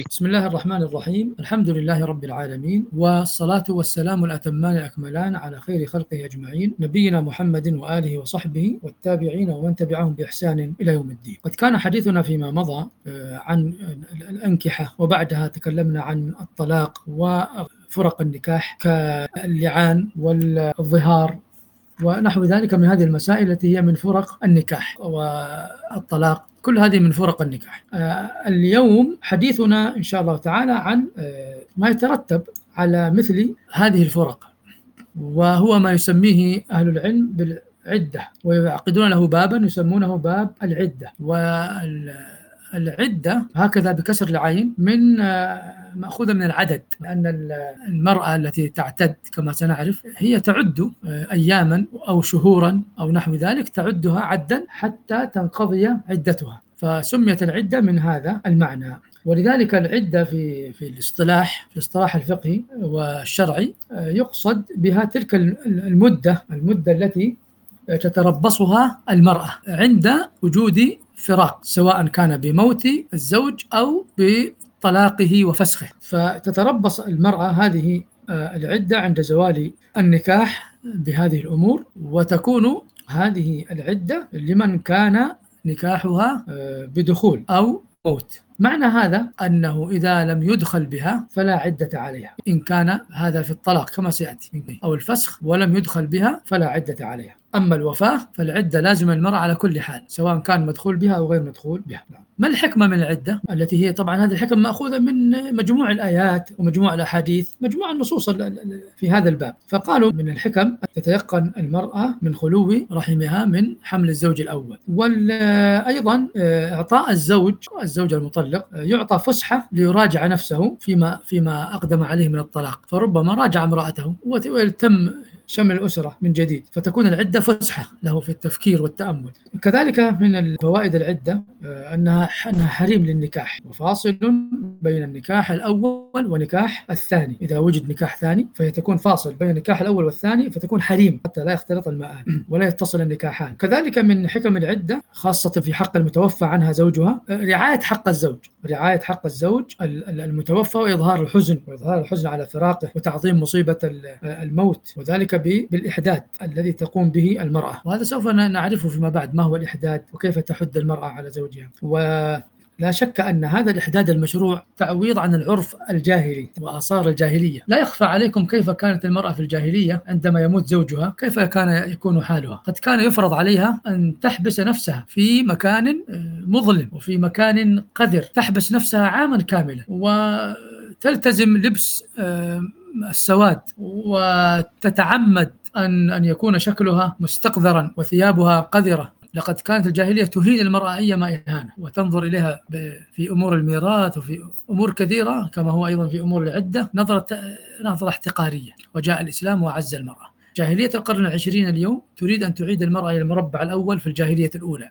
بسم الله الرحمن الرحيم. الحمد لله رب العالمين، والصلاة والسلام الأتمان الأكملان على خير خلقه أجمعين، نبينا محمد وآله وصحبه والتابعين ومن تبعهم بإحسان إلى يوم الدين. قد كان حديثنا فيما مضى عن الأنكحة، وبعدها تكلمنا عن الطلاق وفرق النكاح كاللعان والظهار ونحو ذلك من هذه المسائل التي هي من فرق النكاح والطلاق، كل هذه من فرق النكاح. اليوم حديثنا إن شاء الله تعالى عن ما يترتب على مثل هذه الفرق، وهو ما يسميه أهل العلم بالعدة، ويعقدون له بابا يسمونه باب العدة. والعدة هكذا بكسر العين من مأخوذة من العدد، لأن المرأة التي تعتد كما سنعرف هي تعد أياما أو شهورا أو نحو ذلك، تعدها عدا حتى تنقضي عدتها، فسميت العدة من هذا المعنى. ولذلك العدة في الاصطلاح الفقهي والشرعي يقصد بها تلك المدة التي تتربصها المرأة عند وجود فراق، سواء كان بموت الزوج أو بطلاقه وفسخه، فتتربص المرأة هذه العدة عند زوال النكاح بهذه الأمور، وتكون هذه العدة لمن كان نكاحها بدخول أو موت. معنى هذا أنه إذا لم يدخل بها فلا عدة عليها، إن كان هذا في الطلاق كما سيأتي، أو الفسخ ولم يدخل بها فلا عدة عليها. أما الوفاة فالعدة لازم المرأة على كل حال، سواء كان مدخول بها أو غير مدخول بها. ما الحكمة من العدة؟ التي هي طبعا هذه الحكمة مأخوذة من مجموع الآيات ومجموع الأحاديث، مجموع النصوص في هذا الباب. فقالوا من الحكم أن تتيقن المرأة من خلو رحمها من حمل الزوج الأول، وأيضا إعطاء الزوج المطلق يعطى فسحة ليراجع نفسه فيما أقدم عليه من الطلاق، فربما راجع امرأته ويتم شمل الأسرة من جديد، فتكون العدة فسحة له في التفكير والتأمل. كذلك من فوائد العدة أنها حريم للنكاح، وفاصل بين النكاح الأول ونكاح الثاني. إذا وجد نكاح ثاني فهي تكون فاصل بين النكاح الأول والثاني، فتكون حريم حتى لا يختلط المآل ولا يتصل النكاحان. كذلك من حكم العدة خاصة في حق المتوفى عنها زوجها رعاية حق الزوج المتوفى، وإظهار الحزن على فراقه، وتعظيم مصيبة الموت، وذلك بالإحداد الذي تقوم به المرأة. وهذا سوف نعرفه فيما بعد، ما هو الإحداد وكيف تحد المرأة على زوجها. ولا شك أن هذا الإحداد المشروع تعويض عن العرف الجاهلي وآثار الجاهلية. لا يخفى عليكم كيف كانت المرأة في الجاهلية عندما يموت زوجها، كيف كان يكون حالها. قد كان يفرض عليها أن تحبس نفسها في مكان مظلم وفي مكان قذر، تحبس نفسها عاما كاملا، وتلتزم لبس السواد، وتتعمد أن يكون شكلها مستقذرا وثيابها قذرة. لقد كانت الجاهلية تهين المرأة أيما إهانة، وتنظر إليها في أمور الميراث وفي أمور كثيرة، كما هو أيضا في أمور العدة، نظرة احتقارية. وجاء الإسلام وعز المرأة. جاهلية القرن العشرين اليوم تريد أن تعيد المرأة إلى المربع الأول في الجاهلية الأولى،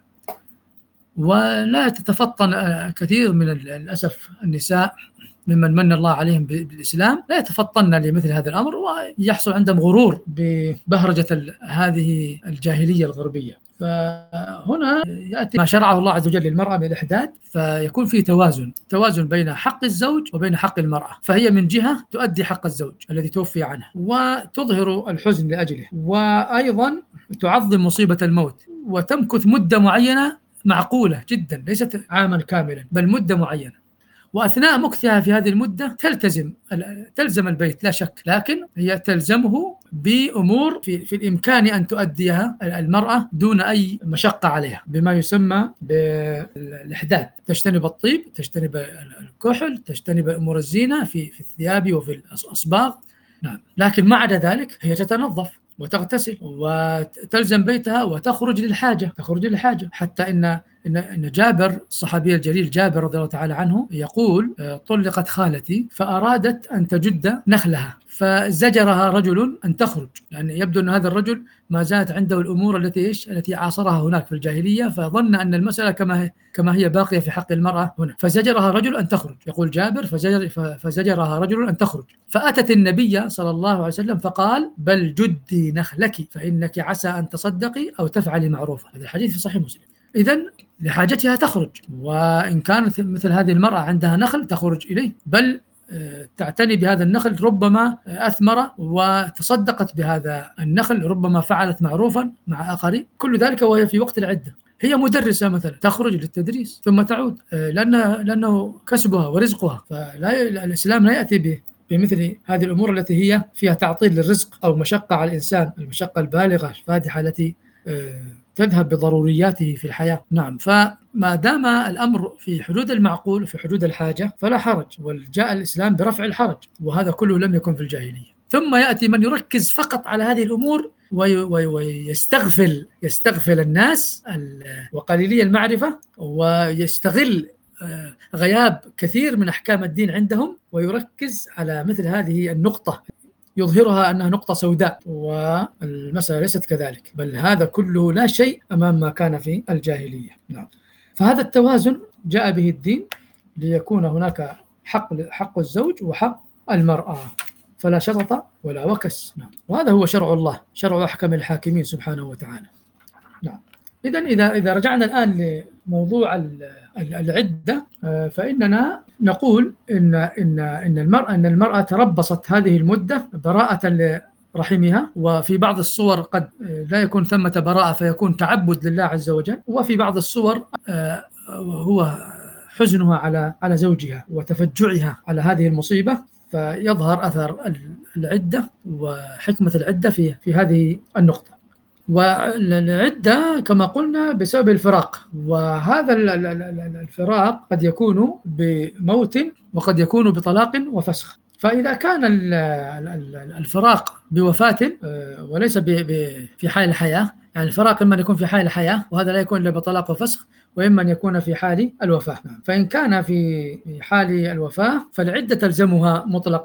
ولا تتفطن كثير من الأسف النساء ممن من الله عليهم بالإسلام، لا يتفطن لمثل هذا الأمر، ويحصل عندهم غرور ببهرجة هذه الجاهلية الغربية. فهنا يأتي ما شرعه الله عز وجل للمرأة من الإحداد، فيكون فيه توازن بين حق الزوج وبين حق المرأة. فهي من جهة تؤدي حق الزوج الذي توفي عنه وتظهر الحزن لأجله، وأيضا تعظم مصيبة الموت، وتمكث مدة معينة معقولة جدا، ليست عاما كاملا بل مدة معينة. وأثناء مكثها في هذه المدة تلزم البيت لا شك، لكن هي تلزمه بأمور في الإمكان أن تؤديها المرأة دون أي مشقة عليها، بما يسمى بالإحداد. تجتنب الطيب، تجتنب الكحل، تجتنب أمور الزينة في الثياب وفي الأصباغ. نعم. لكن ما عدا ذلك هي تتنظف وتغتسل وتلزم بيتها وتخرج للحاجة، حتى إن جابر الصحابي الجليل جابر رضي الله تعالى عنه يقول: طلقت خالتي فأرادت أن تجد نخلها، فزجرها رجل أن تخرج، يعني يبدو أن هذا الرجل ما زالت عنده الأمور التي عاصرها هناك في الجاهلية، فظن أن المسألة كما هي باقية في حق المرأة هنا، فزجرها رجل أن تخرج. يقول جابر: فزجرها رجل أن تخرج، فأتت النبي صلى الله عليه وسلم فقال: بل جدي نخلك فإنك عسى أن تصدقي أو تفعلي معروفا. هذا الحديث في صحيح مسلم. إذن لحاجتها تخرج، وإن كانت مثل هذه المرأة عندها نخل تخرج إليه، بل تعتني بهذا النخل، ربما أثمر وتصدقت بهذا النخل، ربما فعلت معروفا مع آخرين، كل ذلك وهي في وقت العدة. هي مدرسة مثلا تخرج للتدريس ثم تعود، لأنه كسبها ورزقها. فالإسلام لا يأتي بمثل هذه الأمور التي هي فيها تعطيل للرزق أو مشقة على الإنسان، المشقة البالغة الفادحة التي تذهب بضرورياته في الحياة. نعم، فما دام الأمر في حدود المعقول وفي حدود الحاجة فلا حرج، وجاء الإسلام برفع الحرج، وهذا كله لم يكن في الجاهلية. ثم يأتي من يركز فقط على هذه الأمور ويستغفل الناس وقليلي المعرفة، ويستغل غياب كثير من أحكام الدين عندهم، ويركز على مثل هذه النقطة، يظهرها أنها نقطة سوداء، والمسألة ليست كذلك، بل هذا كله لا شيء أمام ما كان في الجاهلية. نعم. فهذا التوازن جاء به الدين ليكون هناك حق الزوج وحق المرأة، فلا شطط ولا وكس. نعم. وهذا هو شرع الله، شرع أحكم الحاكمين سبحانه وتعالى. نعم. إذا رجعنا الآن لموضوع العدة، فإننا نقول إن المرأة تربصت هذه المدة براءة لرحمها، وفي بعض الصور قد لا يكون ثمة براءة فيكون تعبد لله عز وجل، وفي بعض الصور هو حزنها على زوجها وتفجعها على هذه المصيبة، فيظهر أثر العدة وحكمة العدة في هذه النقطة. والعدة كما قلنا بسبب الفراق، وهذا الفراق قد يكون بموت وقد يكون بطلاق وفسخ. فإذا كان الفراق بوفاة وليس في حال الحياة، يعني الفراق إما أن يكون في حال الحياة، وهذا لا يكون إلا بطلاق وفسخ، وإما أن يكون في حال الوفاة. فإن كان في حال الوفاة فالعدة تلزمها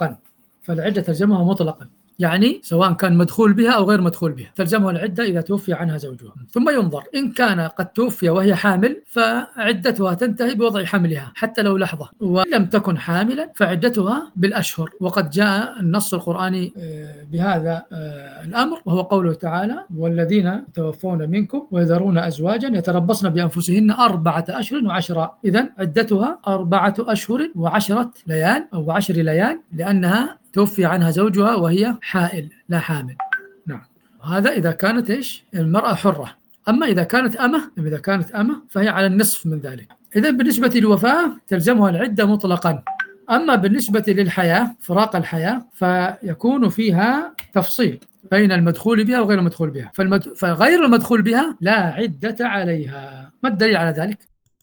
مطلقا، يعني سواء كان مدخول بها أو غير مدخول بها، تلزمها العدة إذا توفي عنها زوجها. ثم ينظر، إن كان قد توفي وهي حامل فعدتها تنتهي بوضع حملها حتى لو لحظة، ولم تكن حاملا فعدتها بالأشهر. وقد جاء النص القرآني بهذا الأمر، وهو قوله تعالى: والذين توفون منكم ويذرون أزواجا يتربصن بأنفسهن 4 أشهر وعشرا. إذن عدتها 4 أشهر و10 ليال أو 10 ليال، لأنها توفي عنها زوجها وهي حائل لا حامل. نعم. هذا إذا كانت المرأة حرة. أما إذا كانت أمة فهي على النصف من ذلك. إذن بالنسبة للوفاة تلزمها العدة مطلقا. أما بالنسبة للحياة، فراق الحياة، فيكون فيها تفصيل بين المدخول بها وغير المدخول بها. فغير المدخول بها لا عدة عليها. ما الدليل على ذلك؟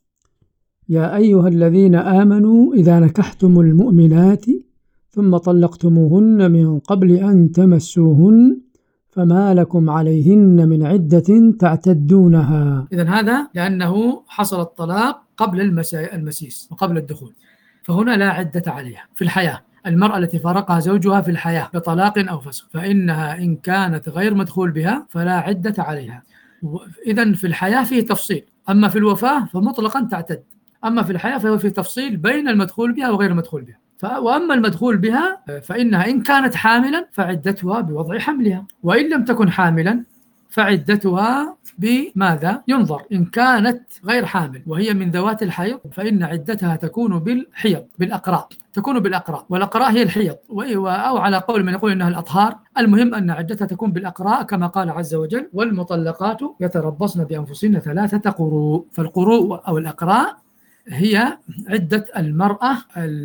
يا أيها الذين آمنوا إذا نكحتم المؤمنات ثم طلقتموهن من قبل أن تمسوهن فما لكم عليهن من عدة تعتدونها. إذن هذا لأنه حصل الطلاق قبل المسيس وقبل الدخول، فهنا لا عدة عليها في الحياة. المرأة التي فارقها زوجها في الحياة بطلاق أو فسخ، فإنها إن كانت غير مدخول بها فلا عدة عليها. إذن في الحياة فيه تفصيل، أما في الوفاة فمطلقا تعتد. أما في الحياة فهو في تفصيل بين المدخول بها وغير المدخول بها. وأما المدخول بها فإنها إن كانت حاملا فعدتها بوضع حملها، وإن لم تكن حاملا فعدتها بماذا؟ ينظر. إن كانت غير حامل وهي من ذوات الحيض فإن عدتها تكون بالحيض، بالأقراء، تكون بالأقراء، والأقراء هي الحيض، أو على قول من يقول إنها الأطهار. المهم أن عدتها تكون بالأقراء كما قال عز وجل: والمطلقات يتربصن بأنفسهن 3 قروء. فالقروء أو الأقراء هي عدة المرأة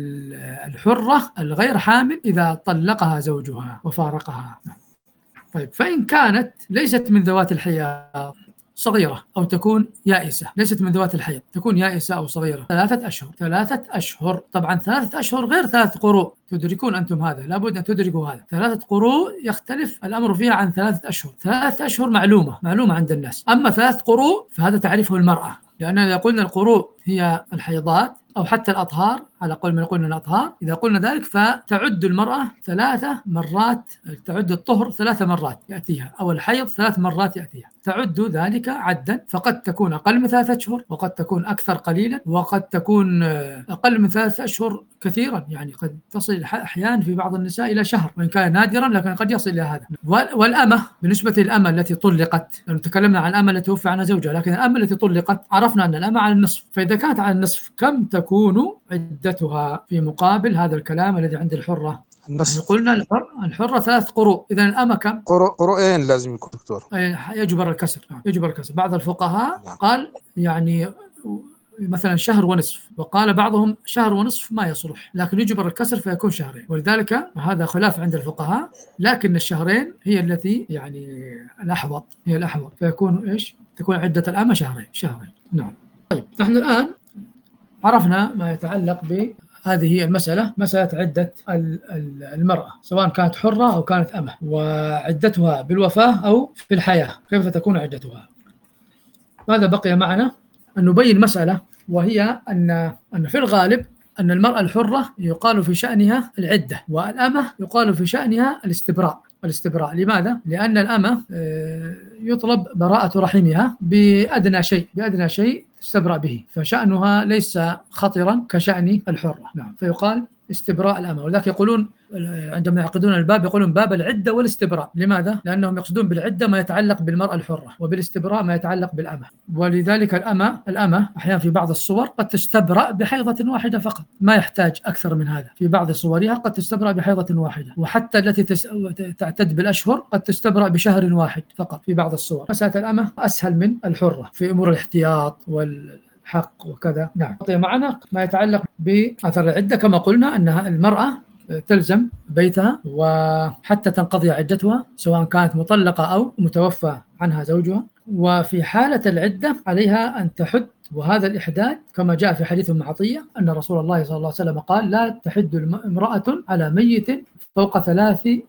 الحرة الغير حامل إذا طلقها زوجها وفارقها. طيب، فإن كانت ليست من ذوات الحيض، صغيرة أو تكون يائسة، ليست من ذوات الحيض، تكون يائسة أو صغيرة، 3 أشهر. 3 أشهر، طبعا 3 أشهر غير 3 قروء، تدركون أنتم هذا، لابد أن تدركوا هذا. 3 قروء يختلف الأمر فيها عن 3 أشهر. 3 أشهر معلومة عند الناس، أما 3 قروء فهذا تعرفه المرأة، لأننا إذا قلنا القروء هي الحيضات أو حتى الأطهار على قول من يقول أنها أطهار، إذا قلنا ذلك فتعد المرأة 3 مرات، تعد الطهر 3 مرات يأتيها، أو الحيض 3 مرات يأتيها، تعد ذلك عدا، فقد تكون أقل من 3 أشهر، وقد تكون أكثر قليلا، وقد تكون أقل من 3 أشهر كثيرا، يعني قد تصل أحيانا في بعض النساء إلى شهر، وإن كان نادرا لكن قد يصل إلى هذا. والأمة بالنسبة للأمة التي طلقت، تكلمنا عن الأمة التي توفى عنها زوجها، لكن الأمة التي طلقت عرفنا أن الأمة على النصف، فإذا كانت على النصف كم تكون عدتها في مقابل هذا الكلام الذي عند الحرة؟ النصف. قلنا الحرة 3 قروء، إذا الأمة كم؟ قروءين لازم يكون دكتور. يجبر الكسر، يجبر الكسر. بعض الفقهاء قال يعني مثلا شهر ونصف، وقال بعضهم شهر ونصف ما يصلح، لكن يجبر الكسر فيكون شهرين، ولذلك هذا خلاف عند الفقهاء، لكن الشهرين هي التي يعني الأحوط، هي الأحوط، فيكون إيش؟ تكون عدة الأمة شهرين. نعم. طيب نحن الآن عرفنا ما يتعلق بهذه المسألة، مسألة عدة المرأة سواء كانت حرة أو كانت أمة، وعدتها بالوفاة أو في الحياة كيف تكون عدتها. ماذا بقي معنا؟ أن نبين مسألة، وهي أن في الغالب أن المرأة الحرة يقال في شأنها العدة، والأمة يقال في شأنها الاستبراء. لماذا؟ لأن الأمة يطلب براءة رحمها بأدنى شيء تستبرأ به، فشأنها ليس خطرا كشأن الحرة. نعم، فيقال استبراء الأمة، ولذلك يقولون عندما يعقدون الباب يقولون باب العدة والاستبراء. لماذا؟ لأنهم يقصدون بالعدة ما يتعلق بالمرأة الحرة، وبالاستبراء ما يتعلق بالأمة. ولذلك الأمة أحيانا في بعض الصور قد تستبرأ بحيضة واحدة فقط، ما يحتاج أكثر من هذا. في بعض صورها قد تستبرأ بحيضة واحدة، وحتى التي تعتد بالأشهر قد تستبرأ بشهر واحد فقط في بعض الصور. مسألة الأمة أسهل من الحرة في أمور الاحتياط والحق وكذا. نعم. معنا ما يتعلق بأثر العدة، كما قلنا أنها المرأة تلزم بيتها وحتى تنقضي عدتها سواء كانت مطلقة أو متوفى عنها زوجها، وفي حالة العدة عليها أن تحد، وهذا الإحداد كما جاء في حديث أم عطية أن رسول الله صلى الله عليه وسلم قال لا تحد امرأة على ميت فوق 3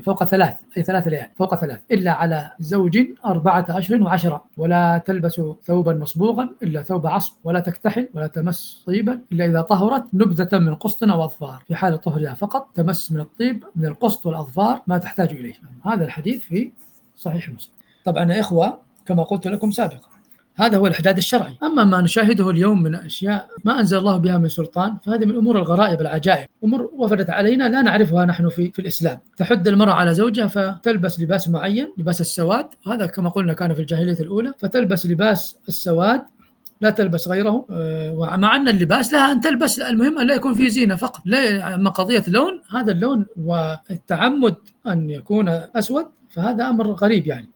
أي 3 ليال فوق 3 إلا على زوج 4 أشهر و10، ولا تلبس ثوبا مصبوغا إلا ثوب عصب، ولا تكتحل ولا تمس طيبا إلا إذا طهرت نبذة من قسط أو أظفار، في حال طهرها فقط تمس من الطيب من القسط والأظفار ما تحتاج إليه. هذا الحديث في صحيح مسلم. طبعا يا إخوة كما قلت لكم سابقا هذا هو الإحداد الشرعي. أما ما نشاهده اليوم من أشياء ما أنزل الله بها من سلطان فهذه من أمور الغرائب العجائب، أمور وفدت علينا لا نعرفها نحن في الإسلام. تحد المرأة على زوجها فتلبس لباس معين، لباس السواد، وهذا كما قلنا كان في الجاهلية الأولى، فتلبس لباس السواد لا تلبس غيره، ومع أن اللباس لها أن تلبس، المهم أن لا يكون فيه زينة فقط، لا أما قضية لون، هذا اللون والتعمد أن يكون أسود فهذا أمر غريب يعني.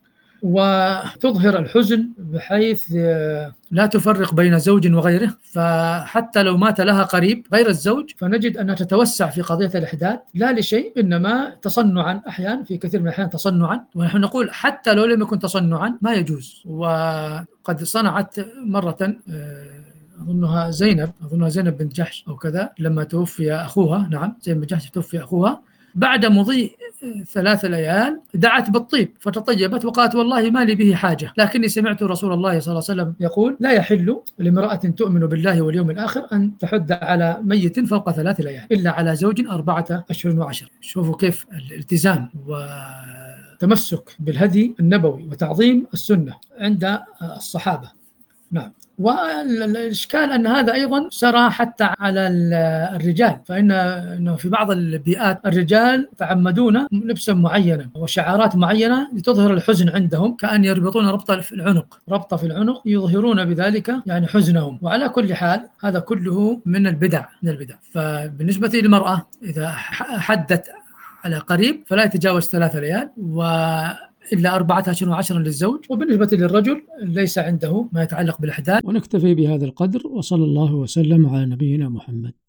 وتظهر الحزن بحيث لا تفرق بين زوج وغيره، فحتى لو مات لها قريب غير الزوج فنجد أنها تتوسع في قضية الإحداد لا لشيء إنما تصنعا، أحيانا في كثير من الأحيان تصنعا، ونحن نقول حتى لو لم يكن تصنعا ما يجوز. وقد صنعت مرة أظنها زينب بنت جحش أو كذا لما توفي أخوها، نعم زينب بنت جحش توفي أخوها، بعد مضي 3 ليال دعت بالطيب فتطيبت وقالت والله ما لي به حاجة، لكني سمعت رسول الله صلى الله عليه وسلم يقول لا يحل لامرأة تؤمن بالله واليوم الآخر أن تحد على ميت فوق 3 ليال إلا على زوج 4 أشهر و10. شوفوا كيف الالتزام وتمسك بالهدي النبوي وتعظيم السنة عند الصحابة. نعم. والإشكال أن هذا أيضا سرى حتى على الرجال، فإنه في بعض البيئات الرجال تعمدون لبسا معينا وشعارات معينة لتظهر الحزن عندهم، كأن يربطون ربطة في العنق يظهرون بذلك يعني حزنهم. وعلى كل حال هذا كله من البدع. فبالنسبة للمرأة إذا حدت على قريب فلا يتجاوز 3 ليال إلا 4 أشهر و10 للزوج، وبالنسبة للرجل ليس عنده ما يتعلق بالإحداد. ونكتفي بهذا القدر، وصلى الله وسلم على نبينا محمد.